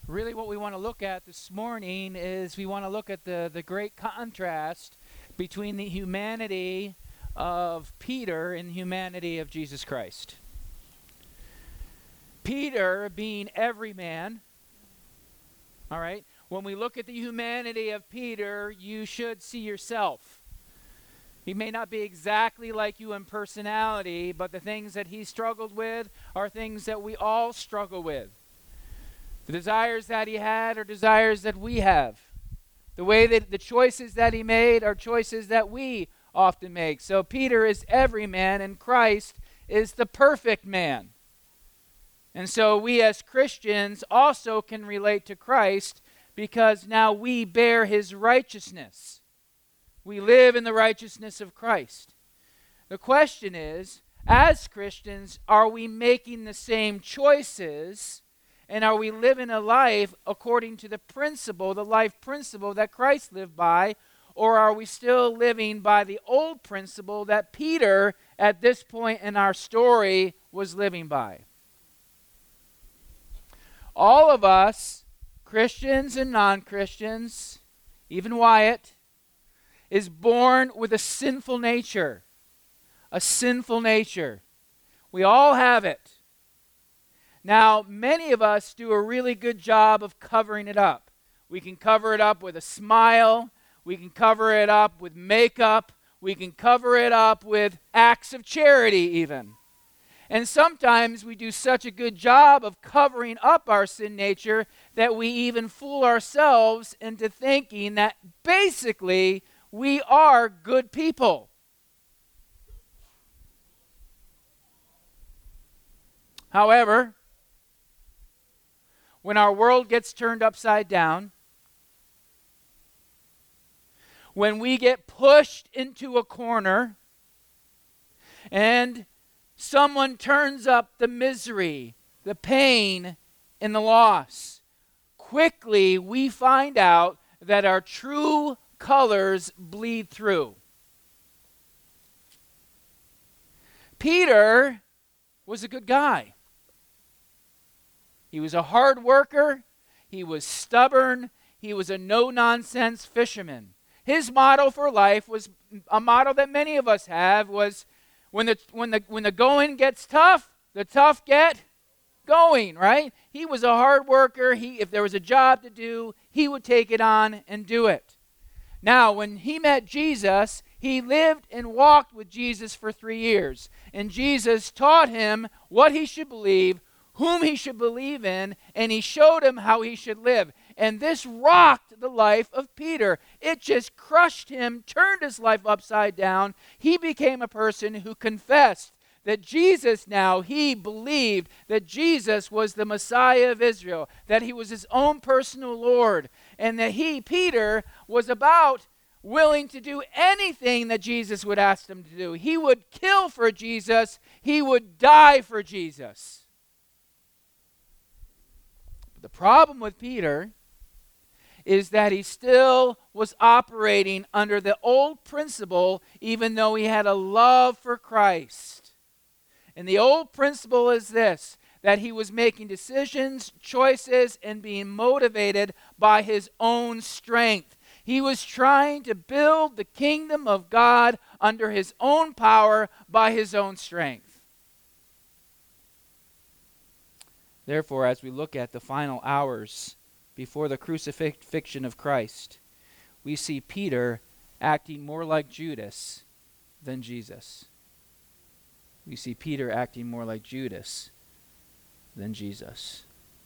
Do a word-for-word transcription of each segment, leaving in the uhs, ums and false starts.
Really what we want to look at this morning is we want to look at the, the great contrast between the humanity of Peter and the humanity of Jesus Christ. Peter being every man, all right? When we look at the humanity of Peter, you should see yourself. He may not be exactly like you in personality, but the things that he struggled with are things that we all struggle with. The desires that he had are desires that we have. The way that the choices that he made are choices that we often make. So Peter is every man, and Christ is the perfect man. And so we as Christians also can relate to Christ because now we bear his righteousness. We live in the righteousness of Christ. The question is, as Christians, are we making the same choices? And are we living a life according to the principle, the life principle that Christ lived by? Or are we still living by the old principle that Peter, at this point in our story, was living by? All of us, Christians and non-Christians, even Wyatt, is born with a sinful nature. A sinful nature. We all have it. Now, many of us do a really good job of covering it up. We can cover it up with a smile. We can cover it up with makeup. We can cover it up with acts of charity even. And sometimes we do such a good job of covering up our sin nature that we even fool ourselves into thinking that basically we are good people. However, when our world gets turned upside down, when we get pushed into a corner and someone turns up the misery, the pain, and the loss, quickly we find out that our true colors bleed through. Peter was a good guy. He was a hard worker. He was stubborn. He was a no-nonsense fisherman. His motto for life was a motto that many of us have, was when the when the when the going gets tough, the tough get going, right? He was a hard worker. He if there was a job to do, he would take it on and do it. Now, when he met Jesus, he lived and walked with Jesus for three years. And Jesus taught him what he should believe, whom he should believe in, and he showed him how he should live. And this rocked the life of Peter. It just crushed him, turned his life upside down. He became a person who confessed that Jesus now, he believed that Jesus was the Messiah of Israel, that he was his own personal Lord, and that he, Peter, was about willing to do anything that Jesus would ask him to do. He would kill for Jesus. He would die for Jesus. The problem with Peter is that he still was operating under the old principle, even though he had a love for Christ. And the old principle is this, that he was making decisions, choices, and being motivated by his own strength. He was trying to build the kingdom of God under his own power by his own strength. Therefore, as we look at the final hours before the crucifixion of Christ, we see Peter acting more like Judas than Jesus. We see Peter acting more like Judas than Jesus.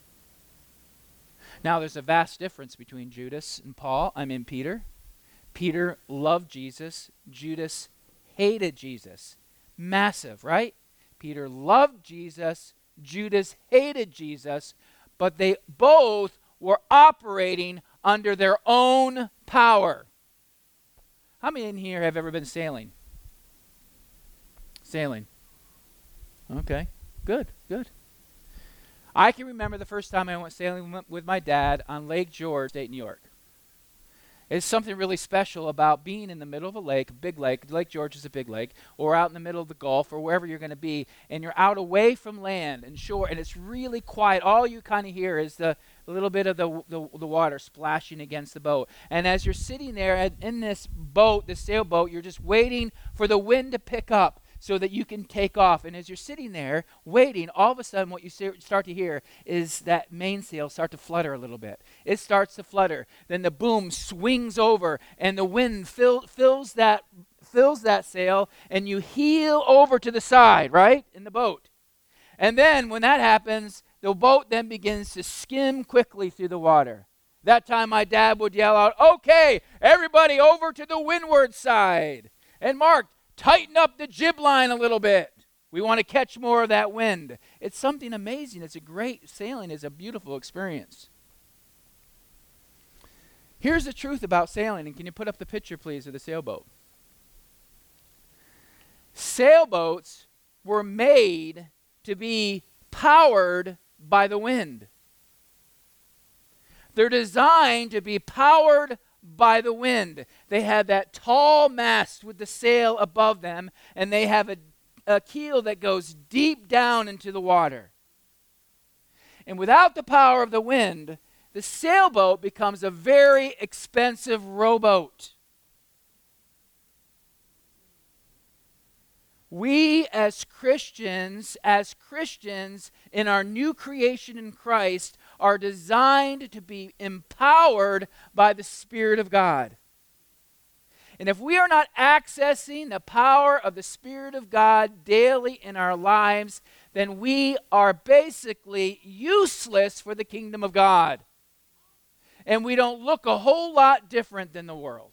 Now, there's a vast difference between Judas and Paul. I mean, Peter. Peter loved Jesus. Judas hated Jesus. Massive, right? Peter loved Jesus. Judas hated Jesus, but they both were operating under their own power. How many in here have ever been sailing? Sailing. Okay, good, good. I can remember the first time I went sailing with my dad on Lake George, state New York. It's something really special about being in the middle of a lake, a big lake. Lake George is a big lake, or out in the middle of the Gulf, or wherever you're going to be, and you're out away from land and shore, and it's really quiet. All you kind of hear is the a little bit of the, the, the water splashing against the boat. And as you're sitting there at, in this boat, this sailboat, you're just waiting for the wind to pick up so that you can take off. And as you're sitting there waiting, all of a sudden what you start to hear is that mainsail start to flutter a little bit. It starts to flutter. Then the boom swings over and the wind fill, fills that fills that sail, and you heel over to the side, right, in the boat. And then when that happens, the boat then begins to skim quickly through the water. That time my dad would yell out, "Okay, everybody over to the windward side. And Mark, tighten up the jib line a little bit. We want to catch more of that wind." It's something amazing. It's a great, sailing is a beautiful experience. Here's the truth about sailing, and can you put up the picture, please, of the sailboat? Sailboats were made to be powered by the wind. They're designed to be powered by the wind. They have that tall mast with the sail above them, and they have a, a keel that goes deep down into the water. And without the power of the wind, the sailboat becomes a very expensive rowboat. We as Christians, as Christians in our new creation in Christ, are designed to be empowered by the Spirit of God. And if we are not accessing the power of the Spirit of God daily in our lives, then we are basically useless for the kingdom of God. And we don't look a whole lot different than the world.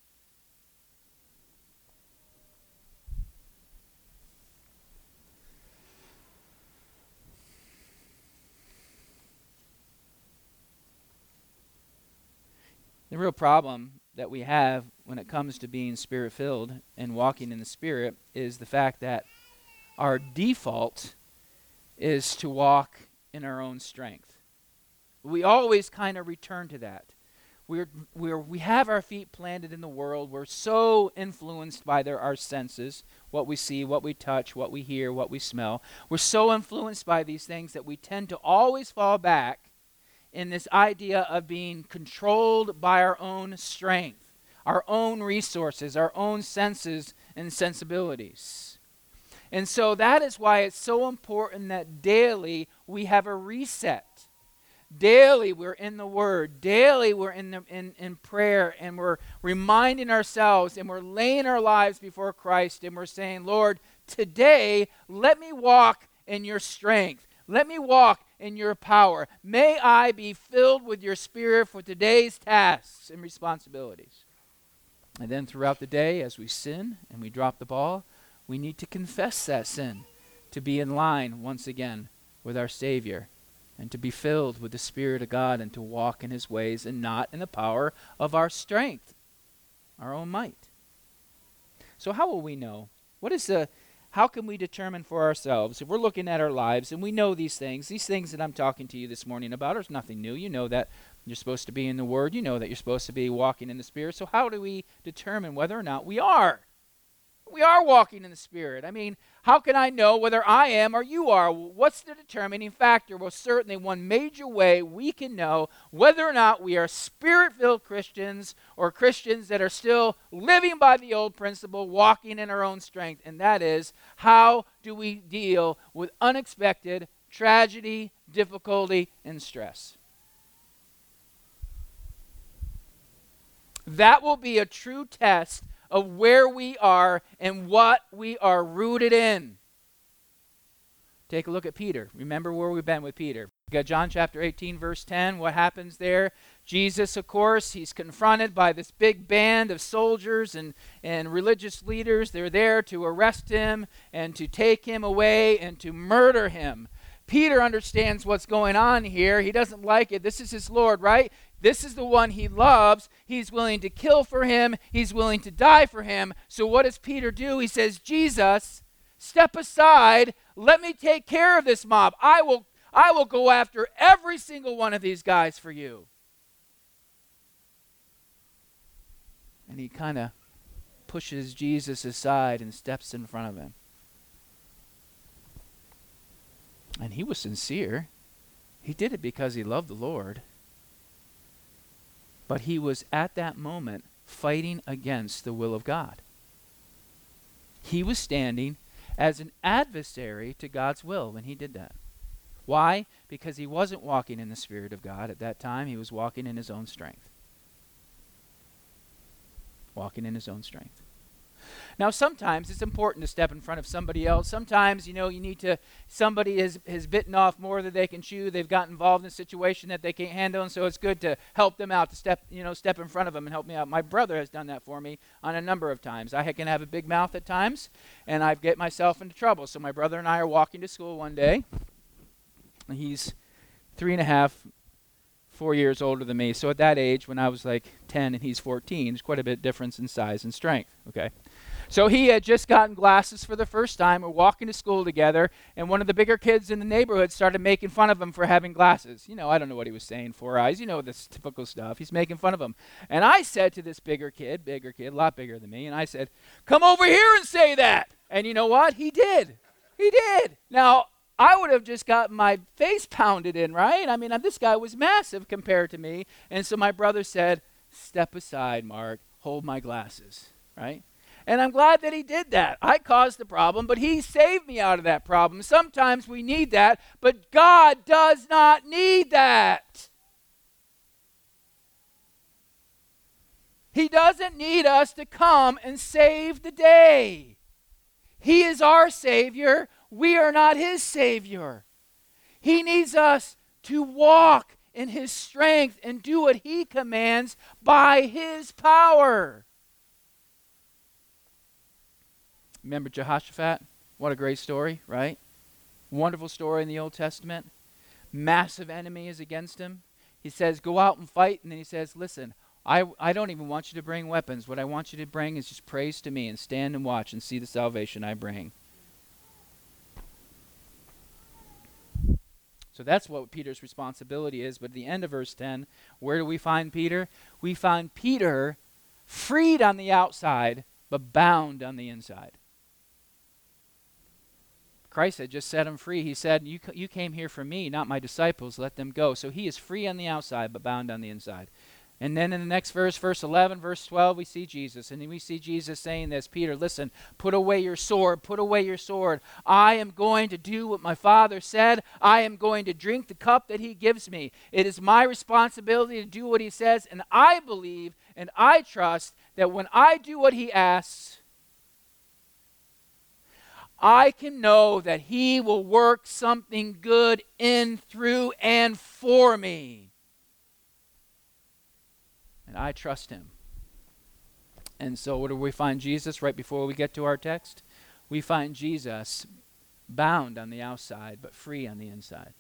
The real problem that we have when it comes to being Spirit-filled and walking in the Spirit is the fact that our default is to walk in our own strength. We always kind of return to that. We're, we're, we have our feet planted in the world. We're so influenced by their, our senses, what we see, what we touch, what we hear, what we smell. We're so influenced by these things that we tend to always fall back in this idea of being controlled by our own strength, our own resources, our own senses and sensibilities. And so that is why it's so important that daily we have a reset. Daily we're in the Word. Daily we're in, the, in, in prayer, and we're reminding ourselves, and we're laying our lives before Christ, and we're saying, "Lord, today let me walk in your strength. Let me walk in your power. May I be filled with your Spirit for today's tasks and responsibilities." And then throughout the day, as we sin and we drop the ball, we need to confess that sin to be in line once again with our Savior and to be filled with the Spirit of God and to walk in his ways and not in the power of our strength, our own might. So how will we know? What is the How can we determine for ourselves, if we're looking at our lives and we know these things, these things that I'm talking to you this morning about are nothing new. You know that you're supposed to be in the Word. You know that you're supposed to be walking in the Spirit. So how do we determine whether or not we are? We are walking in the Spirit. I mean, how can I know whether I am or you are? What's the determining factor? Well, certainly one major way we can know whether or not we are Spirit-filled Christians or Christians that are still living by the old principle, walking in our own strength, and that is, how do we deal with unexpected tragedy, difficulty, and stress? That will be a true test of where we are and what we are rooted in. Take a look at Peter. Remember where we've been with Peter. We got John chapter eighteen, verse ten. What happens there? Jesus, of course, he's confronted by this big band of soldiers and, and religious leaders. They're there to arrest him and to take him away and to murder him. Peter understands what's going on here. He doesn't like it. This is his Lord, right? This is the one he loves. He's willing to kill for him. He's willing to die for him. So what does Peter do? He says, "Jesus, step aside. Let me take care of this mob. I will, I will go after every single one of these guys for you." And he kind of pushes Jesus aside and steps in front of him. And he was sincere. He did it because he loved the Lord. But he was at that moment fighting against the will of God. He was standing as an adversary to God's will when he did that. Why? Because he wasn't walking in the Spirit of God at that time. He was walking in his own strength. Walking in his own strength. Now, sometimes it's important to step in front of somebody else. Sometimes, you know, you need to, somebody has, has bitten off more than they can chew. They've gotten involved in a situation that they can't handle, and so it's good to help them out, to step, you know, step in front of them and help me out. My brother has done that for me on a number of times. I can have a big mouth at times, and I get myself into trouble. So my brother and I are walking to school one day. He's three and a half, four years older than me. So at that age, when I was like ten and he's fourteen, there's quite a bit of difference in size and strength, okay? So he had just gotten glasses for the first time. We're walking to school together, and one of the bigger kids in the neighborhood started making fun of him for having glasses. You know, I don't know what he was saying, four eyes. You know, this typical stuff. He's making fun of him. And I said to this bigger kid, bigger kid, a lot bigger than me, and I said, "Come over here and say that." And you know what? He did. He did. Now, I would have just got my face pounded in, right? I mean, this guy was massive compared to me. And so my brother said, "Step aside, Mark. Hold my glasses," right? And I'm glad that he did that. I caused the problem, but he saved me out of that problem. Sometimes we need that, but God does not need that. He doesn't need us to come and save the day. He is our Savior. We are not his Savior. He needs us to walk in his strength and do what he commands by his power. Remember Jehoshaphat? What a great story, right? Wonderful story in the Old Testament. Massive enemy is against him. He says, "Go out and fight." And then he says, "Listen, I, I don't even want you to bring weapons. What I want you to bring is just praise to me and stand and watch and see the salvation I bring." So that's what Peter's responsibility is. But at the end of verse ten, where do we find Peter? We find Peter freed on the outside, but bound on the inside. Christ had just set him free. He said, you, you came here for me, not my disciples. Let them go. So he is free on the outside, but bound on the inside. And then in the next verse, verse eleven, verse twelve, we see Jesus. And we see Jesus saying this, "Peter, listen, put away your sword, put away your sword. I am going to do what my Father said. I am going to drink the cup that he gives me. It is my responsibility to do what he says, and I believe and I trust that when I do what he asks, I can know that he will work something good in, through, and for me. And I trust him." And so where do we find Jesus right before we get to our text? We find Jesus bound on the outside, but free on the inside.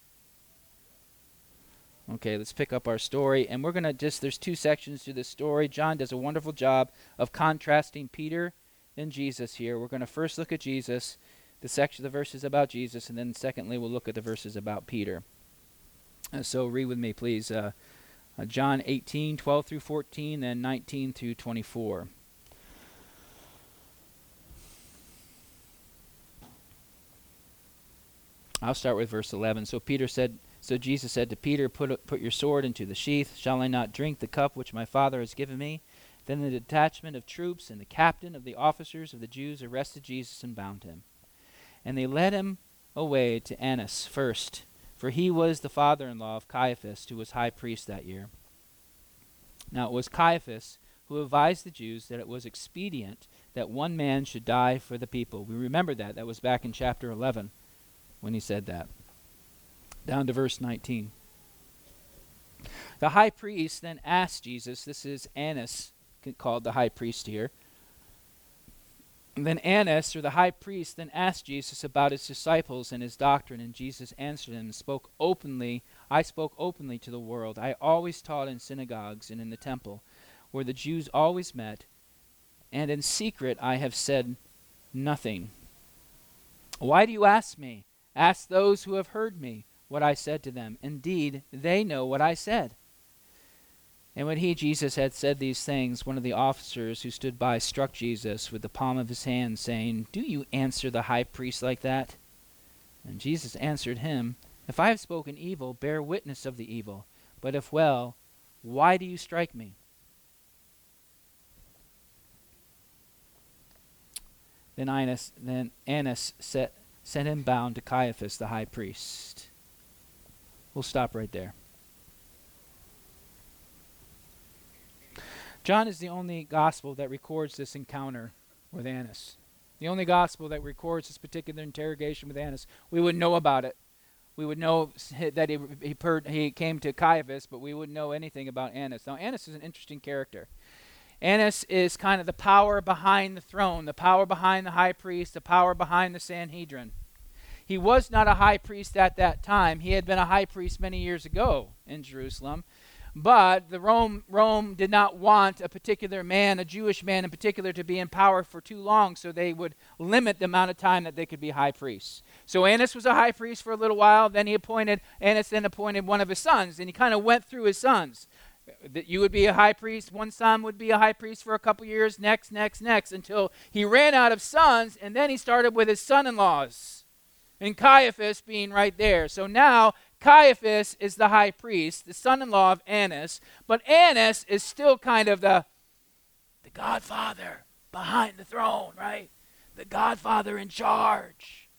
Okay, let's pick up our story. And we're going to just, there's two sections to this story. John does a wonderful job of contrasting Peter and Jesus here. We're going to first look at Jesus, the section of the verses about Jesus, and then secondly, we'll look at the verses about Peter. And so read with me, please. Uh, uh, John eighteen, twelve through fourteen, and nineteen through twenty-four. I'll start with verse eleven. So Peter said, so Jesus said to Peter, put, put your sword into the sheath. Shall I not drink the cup which my Father has given me? Then the detachment of troops and the captain of the officers of the Jews arrested Jesus and bound him. And they led him away to Annas first, for he was the father-in-law of Caiaphas, who was high priest that year. Now it was Caiaphas who advised the Jews that it was expedient that one man should die for the people. We remember that. That was back in chapter eleven when he said that. Down to verse nineteen. The high priest then asked Jesus, this is Annas called the high priest here. And then Annas, or the high priest, then asked Jesus about his disciples and his doctrine, and Jesus answered him and spoke openly. I spoke openly to the world. I always taught in synagogues and in the temple, where the Jews always met, and in secret I have said nothing. Why do you ask me? Ask those who have heard me what I said to them. Indeed, they know what I said. And when he, Jesus, had said these things, one of the officers who stood by struck Jesus with the palm of his hand, saying, Do you answer the high priest like that? And Jesus answered him If I have spoken evil, bear witness of the evil. But if well, why do you strike me? Then Annas, then Annas set, sent him bound to Caiaphas, the high priest. We'll stop right there. John is the only gospel that records this encounter with Annas. The only gospel that records this particular interrogation with Annas. We would know about it. We would know that he he, per, he came to Caiaphas, but we wouldn't know anything about Annas. Now, Annas is an interesting character. Annas is kind of the power behind the throne, the power behind the high priest, the power behind the Sanhedrin. He was not a high priest at that time. He had been a high priest many years ago in Jerusalem. But the Rome, Rome did not want a particular man, a Jewish man in particular, to be in power for too long, so they would limit the amount of time that they could be high priests. So Annas was a high priest for a little while. Then he appointed, Annas then appointed one of his sons, and he kind of went through his sons. That you would be a high priest, one son would be a high priest for a couple years, next, next, next, until he ran out of sons, and then he started with his son-in-laws, and Caiaphas being right there. So now Caiaphas is the high priest, the son-in-law of Annas, but Annas is still kind of the, the godfather behind the throne, right? The godfather in charge.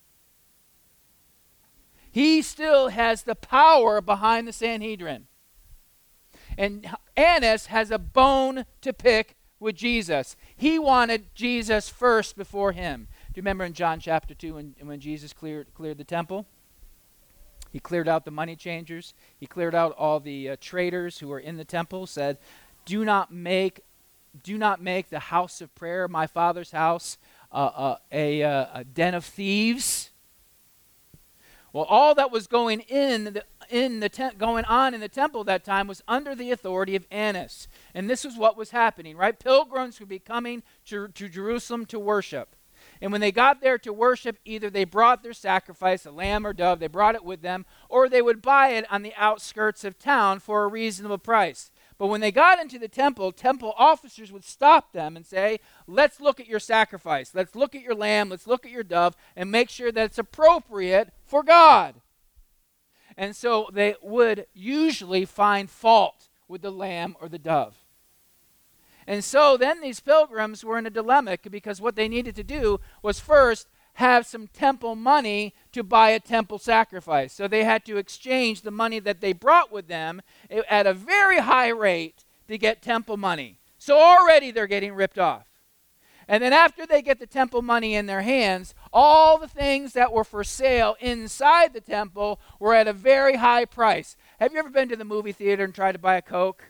He still has the power behind the Sanhedrin. And Annas has a bone to pick with Jesus. He wanted Jesus first before him. Do you remember in John chapter two when, when Jesus cleared, cleared the temple? He cleared out the money changers. He cleared out all the uh, traders who were in the temple, said, do not make do not make the house of prayer, my Father's house, uh, uh, a, uh, a den of thieves. Well, all that was going in the, in the te- going on in the temple that time was under the authority of Annas. And this is what was happening, right? Pilgrims would be coming to, to Jerusalem to worship. And when they got there to worship, either they brought their sacrifice, a lamb or dove, they brought it with them, or they would buy it on the outskirts of town for a reasonable price. But when they got into the temple, temple officers would stop them and say, let's look at your sacrifice. Let's look at your lamb. Let's look at your dove and make sure that it's appropriate for God. And so they would usually find fault with the lamb or the dove. And so then these pilgrims were in a dilemma because what they needed to do was first have some temple money to buy a temple sacrifice. So they had to exchange the money that they brought with them at a very high rate to get temple money. So already they're getting ripped off. And then after they get the temple money in their hands, all the things that were for sale inside the temple were at a very high price. Have you ever been to the movie theater and tried to buy a Coke?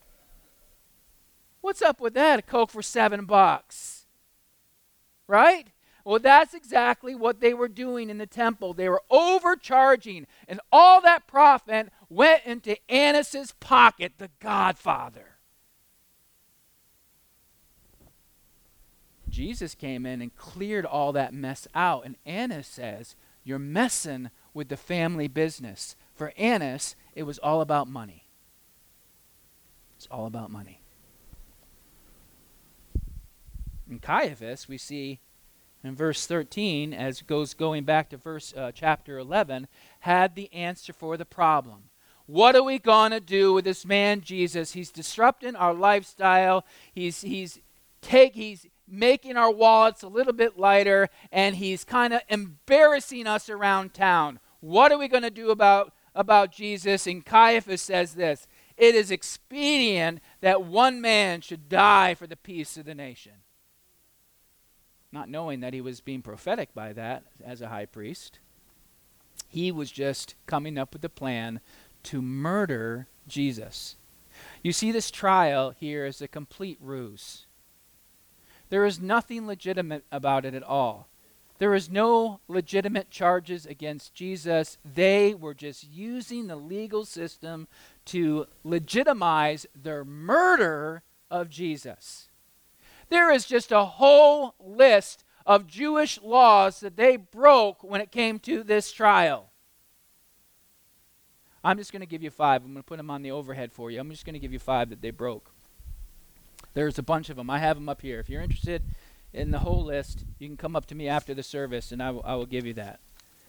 What's up with that? A Coke for seven bucks. Right? Well, that's exactly what they were doing in the temple. They were overcharging, and all that profit went into Annas' pocket, the godfather. Jesus came in and cleared all that mess out, and Annas says, you're messing with the family business. For Annas, it was all about money. It's all about money. In Caiaphas, we see in verse thirteen, as goes going back to verse uh, chapter eleven, had the answer for the problem. What are we going to do with this man Jesus? He's disrupting our lifestyle. He's he's take he's making our wallets a little bit lighter, and he's kind of embarrassing us around town. What are we going to do about about Jesus? And Caiaphas says this: it is expedient that one man should die for the peace of the nation. Not knowing that he was being prophetic by that as a high priest. He was just coming up with a plan to murder Jesus. You see, this trial here is a complete ruse. There is nothing legitimate about it at all. There is no legitimate charges against Jesus. They were just using the legal system to legitimize their murder of Jesus. There is just a whole list of Jewish laws that they broke when it came to this trial. I'm just going to give you five. I'm going to put them on the overhead for you. I'm just going to give you five that they broke. There's a bunch of them. I have them up here. If you're interested in the whole list, you can come up to me after the service, and I will, I will give you that.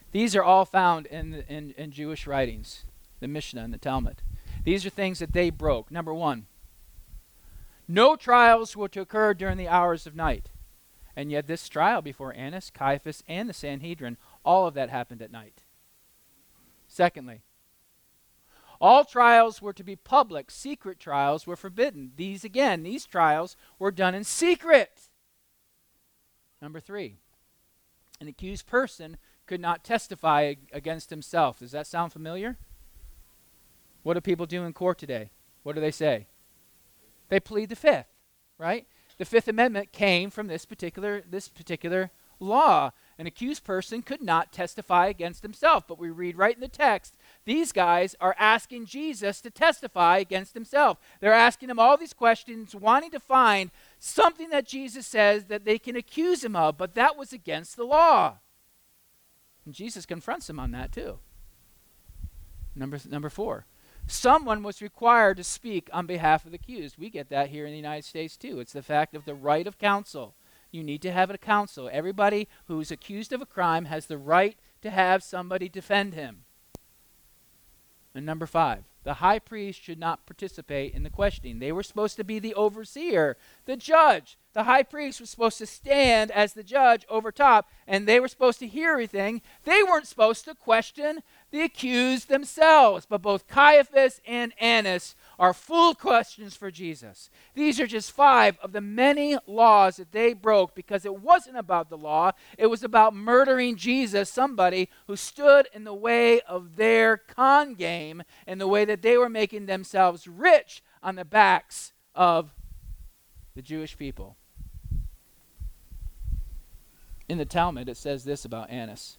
These are all found in, the, in, in Jewish writings, the Mishnah and the Talmud. These are things that they broke. Number one, no trials were to occur during the hours of night. And yet this trial before Annas, Caiaphas, and the Sanhedrin, all of that happened at night. Secondly, all trials were to be public. Secret trials were forbidden. These, again, these trials were done in secret. Number three, an accused person could not testify against himself. Does that sound familiar? What do people do in court today? What do they say? They plead the fifth, right? The Fifth Amendment came from this particular, this particular law. An accused person could not testify against himself. But we read right in the text, these guys are asking Jesus to testify against himself. They're asking him all these questions, wanting to find something that Jesus says that they can accuse him of, but that was against the law. And Jesus confronts him on that too. Number, number four. Someone was required to speak on behalf of the accused. We get that here in the United States too. It's the fact of the right of counsel. You need to have a counsel. Everybody who's accused of a crime has the right to have somebody defend him. And number five, the high priest should not participate in the questioning. They were supposed to be the overseer, the judge. The high priest was supposed to stand as the judge over top, and they were supposed to hear everything. They weren't supposed to question the accused themselves. But both Caiaphas and Annas are full questions for Jesus. These are just five of the many laws that they broke because it wasn't about the law. It was about murdering Jesus, somebody who stood in the way of their con game and the way that they were making themselves rich on the backs of the Jewish people. In the Talmud, it says this about Annas.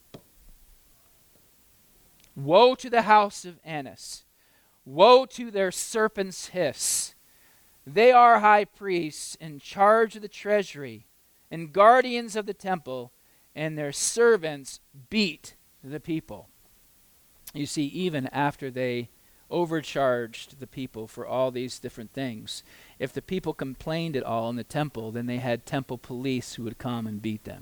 Woe to the house of Annas. Woe to their serpent's hiss. They are high priests in charge of the treasury and guardians of the temple, and their servants beat the people. You see, even after they overcharged the people for all these different things, if the people complained at all in the temple, then they had temple police who would come and beat them.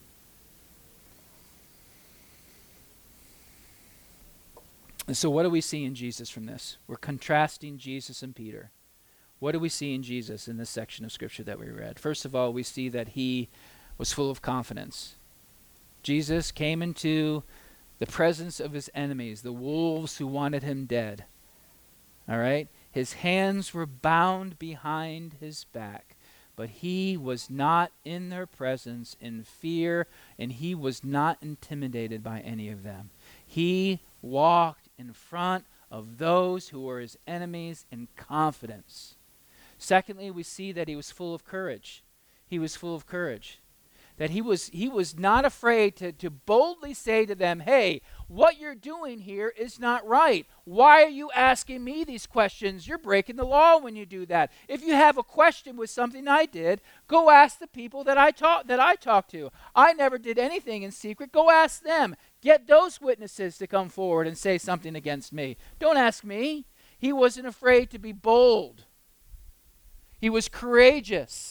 And so what do we see in Jesus from this? We're contrasting Jesus and Peter. What do we see in Jesus in this section of Scripture that we read? First of all, we see that he was full of confidence. Jesus came into the presence of his enemies, the wolves who wanted him dead. All right? His hands were bound behind his back, but he was not in their presence in fear, and he was not intimidated by any of them. He walked in front of those who were his enemies in confidence. Secondly, we see that he was full of courage. He was full of courage. That he was he was not afraid to, to boldly say to them, hey, what you're doing here is not right. Why are you asking me these questions? You're breaking the law when you do that. If you have a question with something I did, go ask the people that I talk that I talked to. I never did anything in secret. Go ask them. Get those witnesses to come forward and say something against me. Don't ask me. He wasn't afraid to be bold. He was courageous.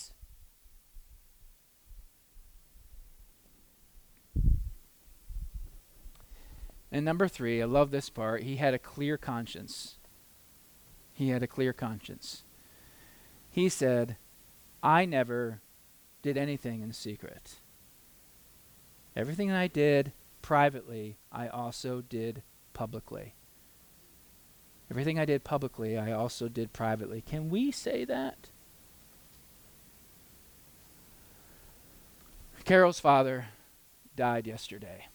And number three, I love this part, he had a clear conscience. He had a clear conscience. He said, I never did anything in secret. Everything I did privately, I also did publicly. Everything I did publicly, I also did privately. Can we say that? Carol's father died yesterday.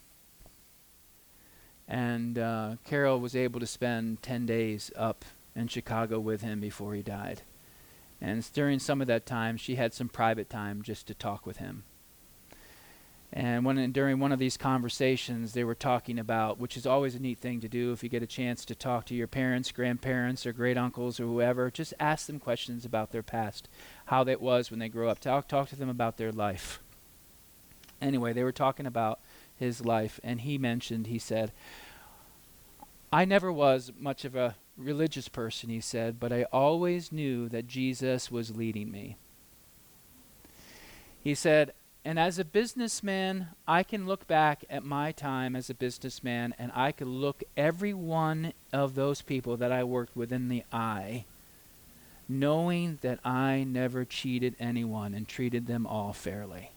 And uh, Carol was able to spend ten days up in Chicago with him before he died. And during some of that time, she had some private time just to talk with him. And when during one of these conversations, they were talking about, which is always a neat thing to do if you get a chance to talk to your parents, grandparents, or great uncles, or whoever, just ask them questions about their past, how that was when they grew up. Talk, talk to them about their life. Anyway, they were talking about his life, and he mentioned, he said, I never was much of a religious person, he said, but I always knew that Jesus was leading me. He said, And as a businessman, I can look back at my time as a businessman, and I could look every one of those people that I worked with in the eye, knowing that I never cheated anyone and treated them all fairly.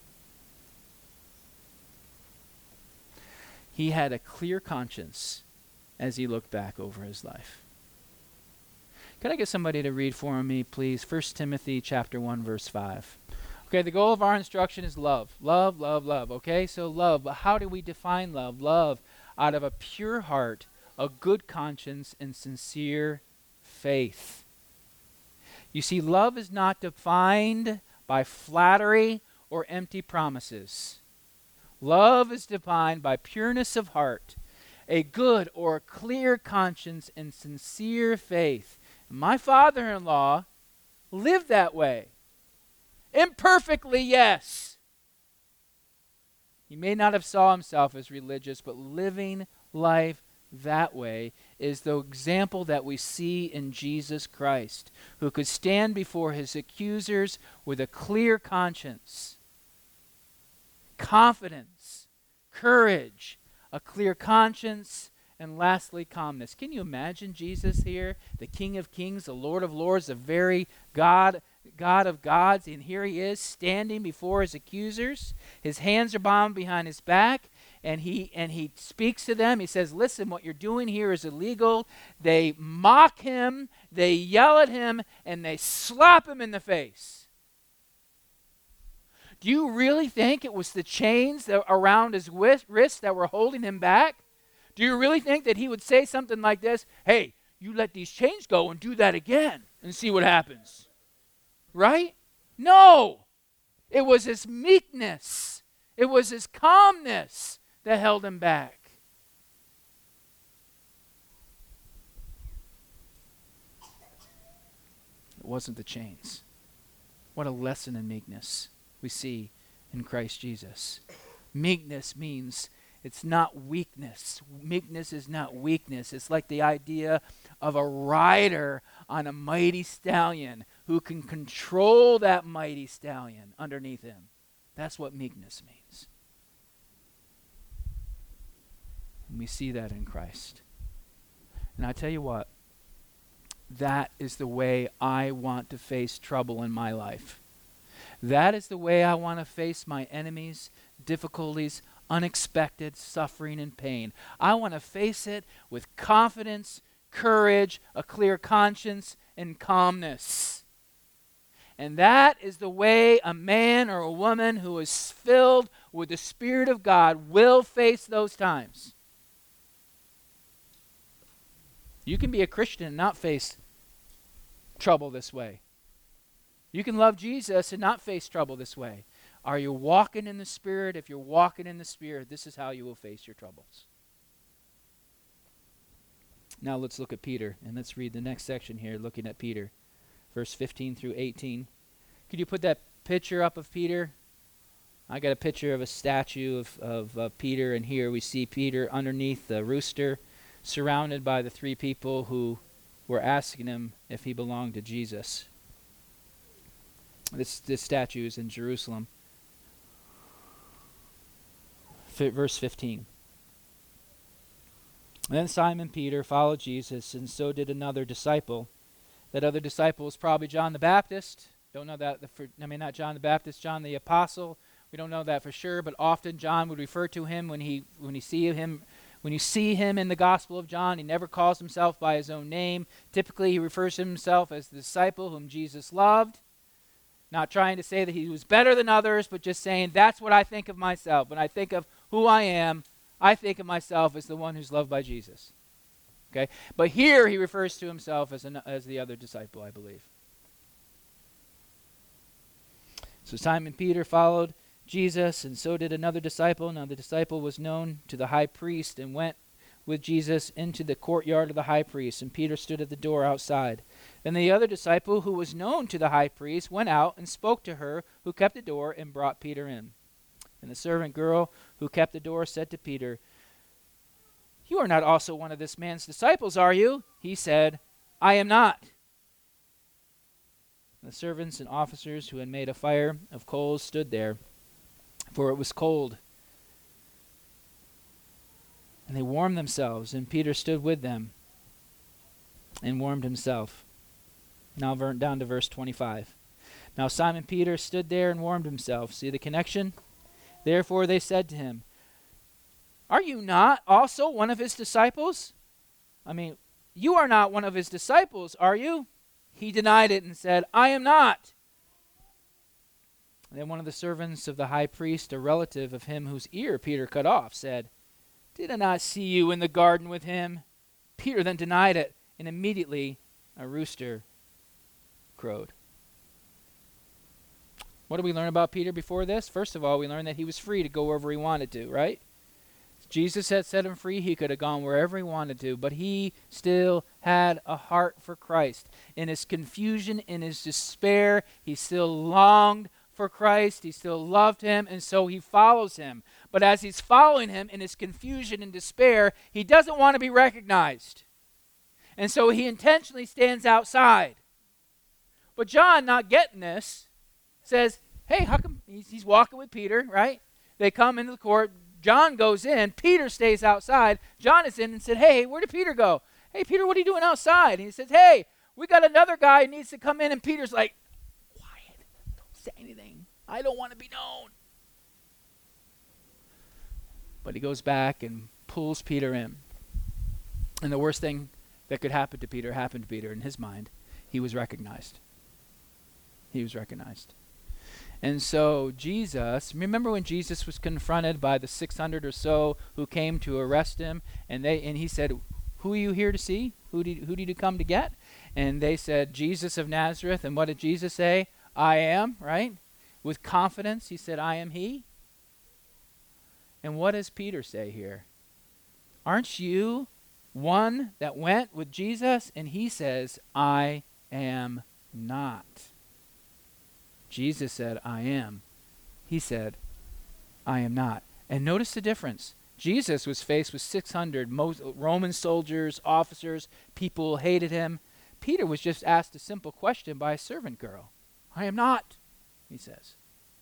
He had a clear conscience as he looked back over his life. Could I get somebody to read for me, please? First Timothy chapter one, verse five. Okay, the goal of our instruction is love. Love, love, love. Okay, so love. But how do we define love? Love out of a pure heart, a good conscience, and sincere faith. You see, love is not defined by flattery or empty promises. Love is defined by pureness of heart, a good or clear conscience, and sincere faith. My father-in-law lived that way. Imperfectly, yes. He may not have saw himself as religious, but living life that way is the example that we see in Jesus Christ, who could stand before his accusers with a clear conscience, confidence, courage, a clear conscience, and lastly, calmness. Can you imagine Jesus here, the King of Kings, the Lord of Lords, the very God God of gods, and here he is standing before his accusers. His hands are bound behind his back, and he and he speaks to them. He says, listen, what you're doing here is illegal. They mock him, they yell at him, and they slap him in the face. Do you really think it was the chains that around his wrists that were holding him back? Do you really think that he would say something like this? Hey, you let these chains go and do that again and see what happens. Right? No. It was his meekness. It was his calmness that held him back. It wasn't the chains. What a lesson in meekness we see in Christ Jesus. Meekness means it's not weakness. Meekness is not weakness. It's like the idea of a rider on a mighty stallion who can control that mighty stallion underneath him. That's what meekness means. And we see that in Christ. And I tell you what, that is the way I want to face trouble in my life. That is the way I want to face my enemies, difficulties, unexpected suffering and pain. I want to face it with confidence, courage, a clear conscience, and calmness. And that is the way a man or a woman who is filled with the Spirit of God will face those times. You can be a Christian and not face trouble this way. You can love Jesus and not face trouble this way. Are you walking in the Spirit? If you're walking in the Spirit, this is how you will face your troubles. Now let's look at Peter, and let's read the next section here, looking at Peter, verse fifteen through eighteen. Could you put that picture up of Peter? I got a picture of a statue of, of uh, Peter, and here we see Peter underneath the rooster, surrounded by the three people who were asking him if he belonged to Jesus. This, this statue is in Jerusalem. F- verse fifteen. Then Simon Peter followed Jesus, and so did another disciple. That other disciple was probably John the Baptist. Don't know that. The, for, I mean, not John the Baptist, John the Apostle. We don't know that for sure, but often John would refer to him when he when you see him when you see him in the Gospel of John. He never calls himself by his own name. Typically, he refers to himself as the disciple whom Jesus loved. Not trying to say that he was better than others, but just saying that's what I think of myself. When I think of who I am, I think of myself as the one who's loved by Jesus. Okay? But here he refers to himself as, an, as the other disciple, I believe. So Simon Peter followed Jesus, and so did another disciple. Now the disciple was known to the high priest and went with Jesus into the courtyard of the high priest, and Peter stood at the door outside. Then the other disciple, who was known to the high priest, went out and spoke to her who kept the door and brought Peter in. And the servant girl who kept the door said to Peter, "You are not also one of this man's disciples, are you?" He said, "I am not." And the servants and officers who had made a fire of coals stood there. for it was cold. And they warmed themselves, and Peter stood with them and warmed himself. Now down to verse twenty-five. Now Simon Peter stood there and warmed himself. See the connection? Therefore they said to him, are you not also one of his disciples? I mean, you are not one of his disciples, are you? He denied it and said, I am not. And then one of the servants of the high priest, a relative of him whose ear Peter cut off, said, did I not see you in the garden with him? Peter then denied it, and immediately a rooster crowed. What do we learn about Peter before this? First of all, we learn that he was free to go wherever he wanted to, right? Jesus had set him free. He could have gone wherever he wanted to, but he still had a heart for Christ. In his confusion, in his despair, he still longed for Christ. He still loved him, and so he follows him. But as he's following him in his confusion and despair, he doesn't want to be recognized. And so he intentionally stands outside. But John, not getting this, says, hey, how come he's, he's walking with Peter, right? They come into the court. John goes in. Peter stays outside. John is in and said, hey, where did Peter go? Hey, Peter, what are you doing outside? And he says, hey, we got another guy who needs to come in. And Peter's like, quiet, don't say anything. I don't want to be known. But he goes back and pulls Peter in. And the worst thing that could happen to Peter happened to Peter in his mind. He was recognized. He was recognized. And so Jesus, remember when Jesus was confronted by the six hundred or so who came to arrest him, and they and he said, who are you here to see? Who did, who did you come to get? And they said, Jesus of Nazareth. And what did Jesus say? I am, right? With confidence, he said, I am he. And what does Peter say here? Aren't you one that went with Jesus? And he says, I am not. Jesus said, I am. He said, I am not. And notice the difference. Jesus was faced with six hundred most Roman soldiers, officers, people who hated him. Peter was just asked a simple question by a servant girl. I am not, he says.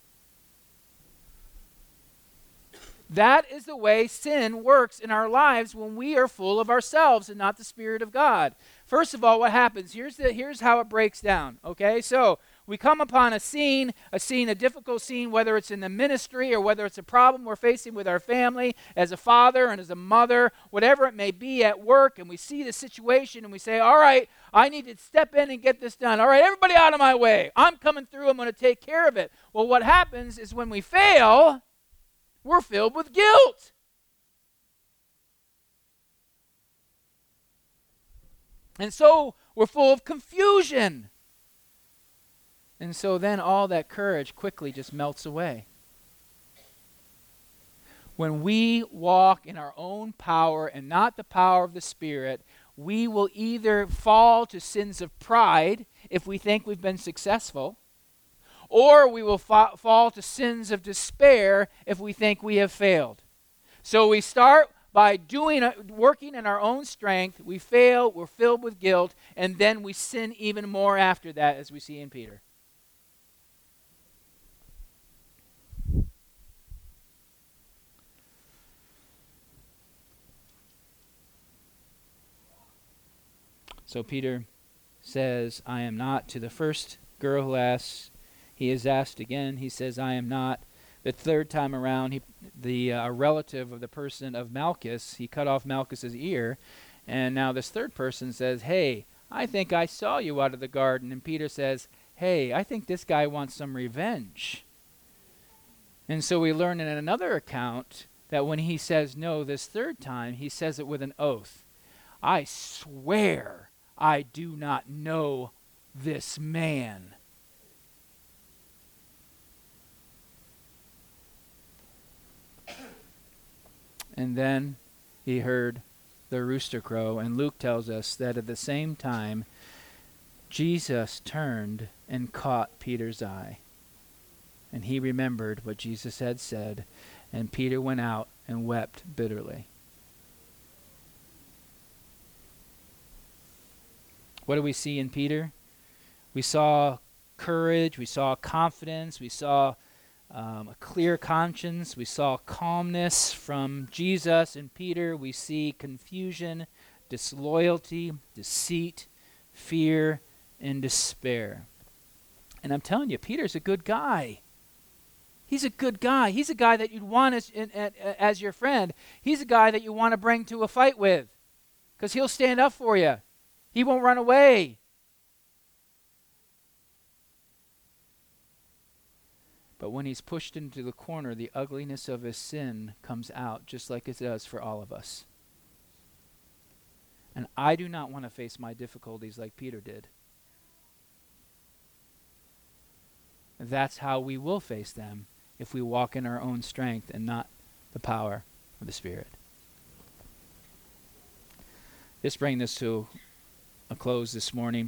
That is the way sin works in our lives when we are full of ourselves and not the Spirit of God. First of all, what happens? Here's the here's how it breaks down. Okay, so we come upon a scene, a scene, a difficult scene, whether it's in the ministry or whether it's a problem we're facing with our family, as a father and as a mother, whatever it may be at work, and we see the situation and we say, all right, I need to step in and get this done. All right, everybody out of my way. I'm coming through. I'm going to take care of it. Well, what happens is when we fail, we're filled with guilt. And so we're full of confusion. And so then all that courage quickly just melts away. When we walk in our own power and not the power of the Spirit, we will either fall to sins of pride if we think we've been successful, or we will fa- fall to sins of despair if we think we have failed. So we start by doing, working in our own strength. We fail, we're filled with guilt, and then we sin even more after that, as we see in Peter. So Peter says, I am not. To the first girl who asks, he is asked again. He says, I am not. The third time around, he, the uh, relative of the person of Malchus, he cut off Malchus's ear. And now this third person says, hey, I think I saw you out of the garden. And Peter says, hey, I think this guy wants some revenge. And so we learn in another account that when he says no this third time, he says it with an oath. I swear I do not know this man. And then he heard the rooster crow, and Luke tells us that at the same time, Jesus turned and caught Peter's eye. And he remembered what Jesus had said, and Peter went out and wept bitterly. What do we see in Peter? We saw courage, we saw confidence, we saw um, a clear conscience. We saw calmness from Jesus and Peter. We see confusion, disloyalty, deceit, fear, and despair. And I'm telling you, Peter's a good guy. He's a good guy. He's a guy that you'd want as, in, as, as your friend. He's a guy that you want to bring to a fight with because he'll stand up for you. He won't run away. But when he's pushed into the corner, the ugliness of his sin comes out just like it does for all of us. And I do not want to face my difficulties like Peter did. That's how we will face them if we walk in our own strength and not the power of the Spirit. Let's bring this to a close this morning.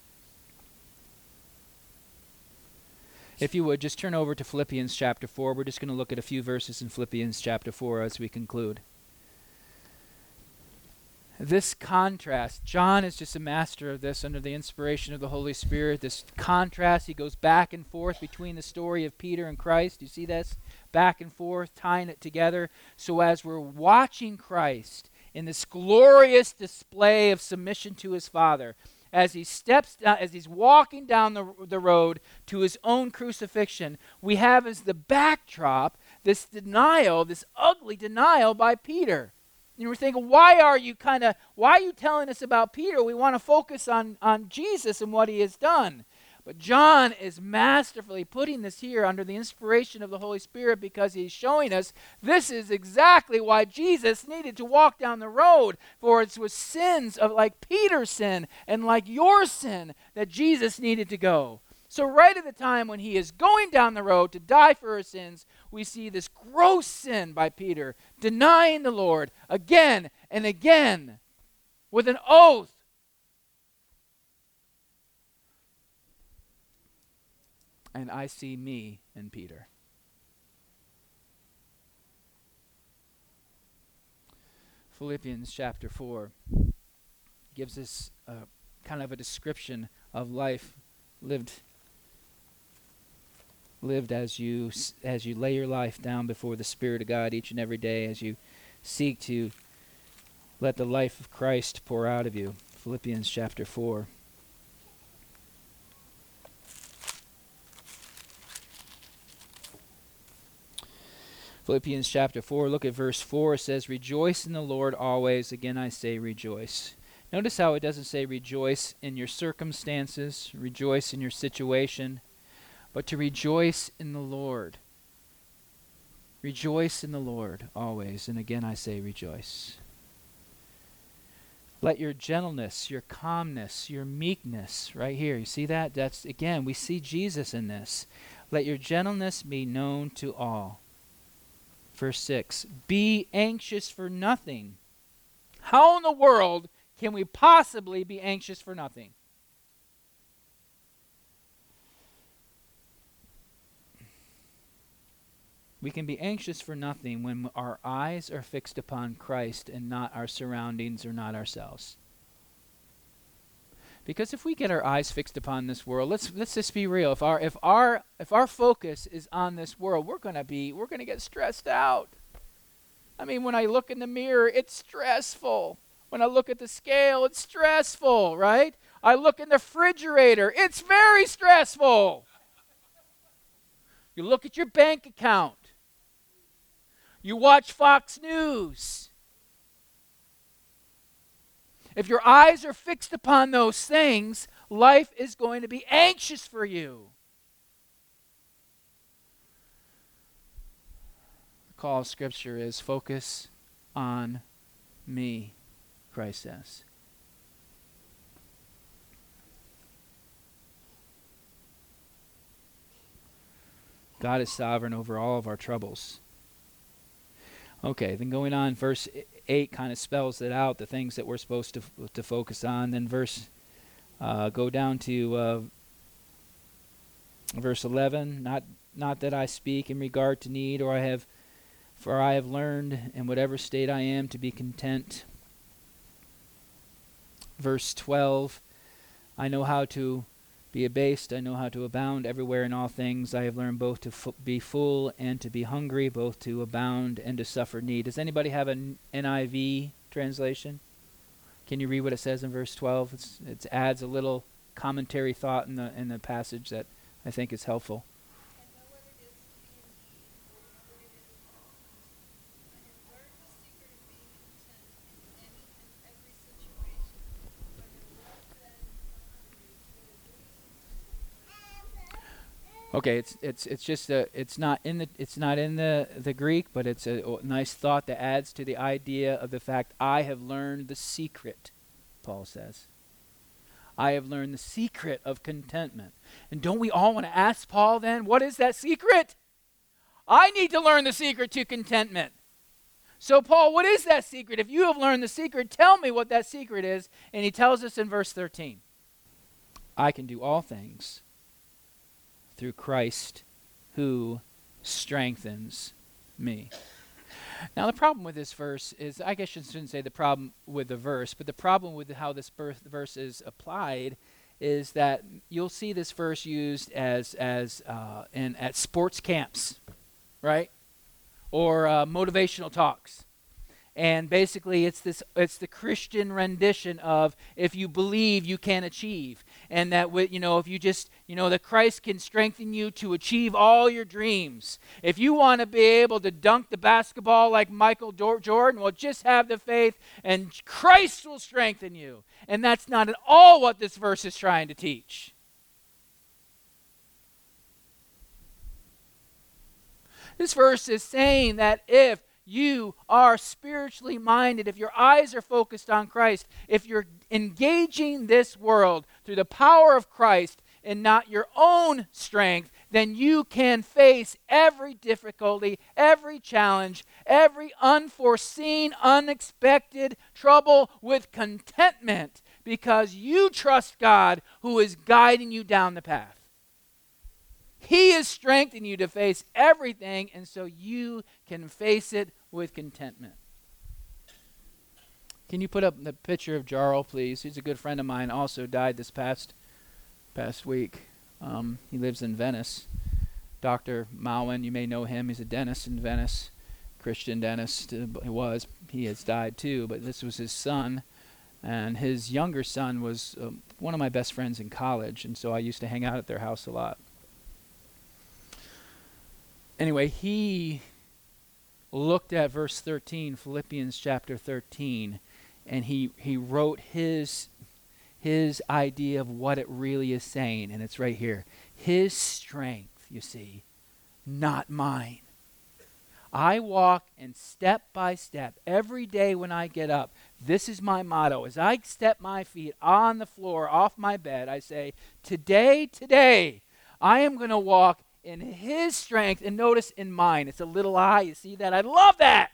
If you would, just turn over to Philippians chapter four. We're just going to look at a few verses in Philippians chapter four as we conclude. This contrast, John is just a master of this under the inspiration of the Holy Spirit. This contrast, he goes back and forth between the story of Peter and Christ. You see this? Back and forth, tying it together. So as we're watching Christ in this glorious display of submission to his Father, as he steps down, as he's walking down the, the road to his own crucifixion, we have as the backdrop this denial, this ugly denial by Peter. And we're thinking, why are you kind of, why are you telling us about Peter? We want to focus on, on Jesus and what he has done. But John is masterfully putting this here under the inspiration of the Holy Spirit because he's showing us this is exactly why Jesus needed to walk down the road. For it was sins of like Peter's sin and like your sin that Jesus needed to go. So right at the time when he is going down the road to die for our sins, we see this gross sin by Peter, denying the Lord again and again with an oath. And I see me in Peter. Philippians chapter four gives us a, kind of a description of life lived lived as you as you lay your life down before the Spirit of God each and every day, as you seek to let the life of Christ pour out of you. Philippians chapter four. Philippians chapter four, look at verse four. It says, "Rejoice in the Lord always." Again, I say rejoice. Notice how it doesn't say rejoice in your circumstances, rejoice in your situation, but to rejoice in the Lord. Rejoice in the Lord always. And again, I say rejoice. Let your gentleness, your calmness, your meekness, right here, you see that? That's, again, we see Jesus in this. Let your gentleness be known to all. Verse six, be anxious for nothing. How in the world can we possibly be anxious for nothing? We can be anxious for nothing when our eyes are fixed upon Christ and not our surroundings or not ourselves. Because if we get our eyes fixed upon this world, let's let's just be real. If our if our if our focus is on this world, we're gonna be we're gonna get stressed out. I mean, when I look in the mirror, it's stressful. When I look at the scale, it's stressful, right? I look in the refrigerator, it's very stressful. You look at your bank account. You watch Fox News. If your eyes are fixed upon those things, life is going to be anxious for you. The call of Scripture is focus on me, Christ says. God is sovereign over all of our troubles. Okay, then going on, verse eight kind of spells it out, the things that we're supposed to to focus on. Then verse, uh, go down to uh, verse eleven. Not not that I speak in regard to need, or I have, for I have learned in whatever state I am to be content. Verse twelve, I know how to be abased. I know how to abound everywhere in all things. I have learned both to f- be full and to be hungry, both to abound and to suffer need. Does anybody have an N I V translation? Can you read what it says in verse twelve? It's, it adds a little commentary thought in the in the passage that I think is helpful. Okay, it's it's it's just a it's not in the it's not in the the Greek, but it's a, a nice thought that adds to the idea of the fact I have learned the secret. Paul says, I have learned the secret of contentment. And don't we all want to ask Paul then, what is that secret? I need to learn the secret to contentment. So Paul, what is that secret? If you have learned the secret, tell me what that secret is. And he tells us in verse thirteen, I can do all things through Christ who strengthens me. Now the problem with this verse is, I guess I shouldn't say the problem with the verse, but the problem with how this birth, verse is applied is that you'll see this verse used as as uh, in at sports camps, right? Or uh, motivational talks. And basically it's this it's the Christian rendition of if you believe you can achieve, and that with, you know if you just you know that Christ can strengthen you to achieve all your dreams. If you want to be able to dunk the basketball like Michael Jordan, well, just have the faith and Christ will strengthen you. And that's not at all what this verse is trying to teach. This verse is saying that if you are spiritually minded, if your eyes are focused on Christ, if you're engaging this world through the power of Christ and not your own strength, then you can face every difficulty, every challenge, every unforeseen, unexpected trouble with contentment because you trust God who is guiding you down the path. He is strengthening you to face everything, and so you can face it with contentment. Can you put up the picture of Jarl, please? He's a good friend of mine, also died this past past week. Um, he lives in Venice. Doctor Mowen, you may know him. He's a dentist in Venice, Christian dentist. Uh, he was. He has died too, but this was his son. And his younger son was um, one of my best friends in college, and so I used to hang out at their house a lot. Anyway, he looked at verse thirteen, Philippians chapter thirteen, and he, he wrote his, his idea of what it really is saying, and it's right here. His strength, you see, not mine. I walk and step by step, every day when I get up, this is my motto. As I step my feet on the floor, off my bed, I say, today, today, I am going to walk in his strength, and notice in mine. It's a little I. You see that? I love that.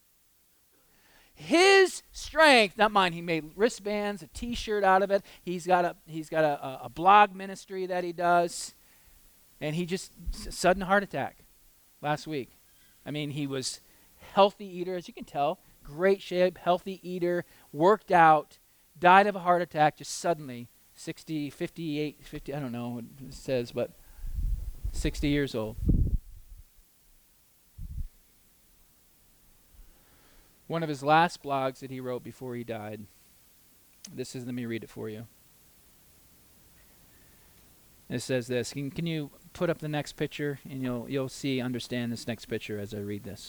His strength, not mine. He made wristbands, a T-shirt out of it. He's got a he's got a, a blog ministry that he does, and he just sudden heart attack last week. I mean, he was healthy eater, as you can tell, great shape, healthy eater, worked out, died of a heart attack just suddenly. sixty, fifty-eight, fifty. I don't know what it says, but sixty years old. One of his last blogs that he wrote before he died. This is, let me read it for you. It says this. Can, can you put up the next picture, and you'll you'll see, understand this next picture as I read this.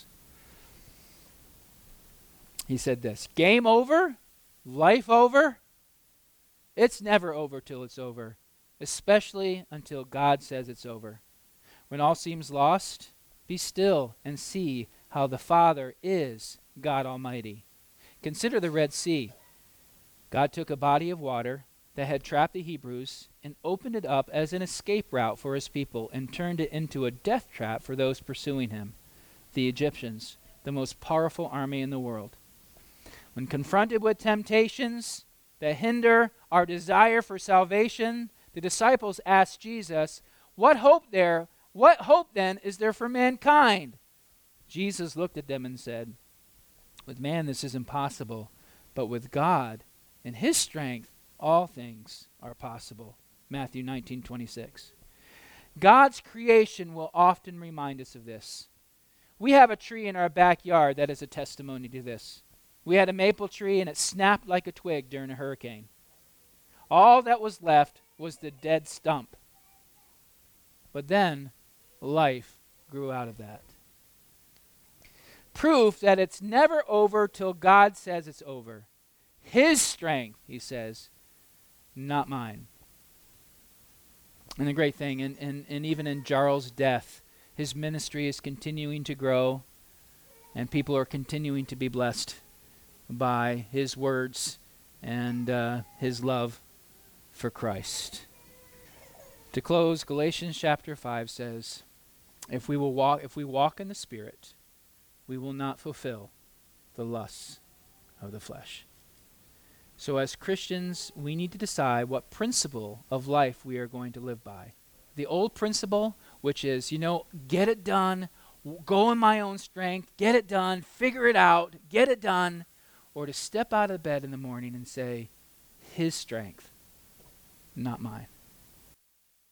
He said this, game over, life over. It's never over till it's over, especially until God says it's over. When all seems lost, be still and see how the Father is God Almighty. Consider the Red Sea. God took a body of water that had trapped the Hebrews and opened it up as an escape route for his people and turned it into a death trap for those pursuing him, the Egyptians, the most powerful army in the world. When confronted with temptations that hinder our desire for salvation, the disciples asked Jesus, What hope there? What hope then is there for mankind? Jesus looked at them and said, With man this is impossible, but with God and his strength all things are possible. Matthew nineteen twenty-six. God's creation will often remind us of this. We have a tree in our backyard that is a testimony to this. We had a maple tree and it snapped like a twig during a hurricane. All that was left was the dead stump. But then life grew out of that. Proof that it's never over till God says it's over. His strength, he says, not mine. And the great thing, and, and, and even in Jarl's death, his ministry is continuing to grow, and people are continuing to be blessed by his words and uh, his love for Christ. To close, Galatians chapter five says, if we will walk, if we walk in the Spirit, we will not fulfill the lusts of the flesh. So as Christians, we need to decide what principle of life we are going to live by. The old principle, which is, you know, get it done, w- go in my own strength, get it done, figure it out, get it done, or to step out of bed in the morning and say, his strength, not mine.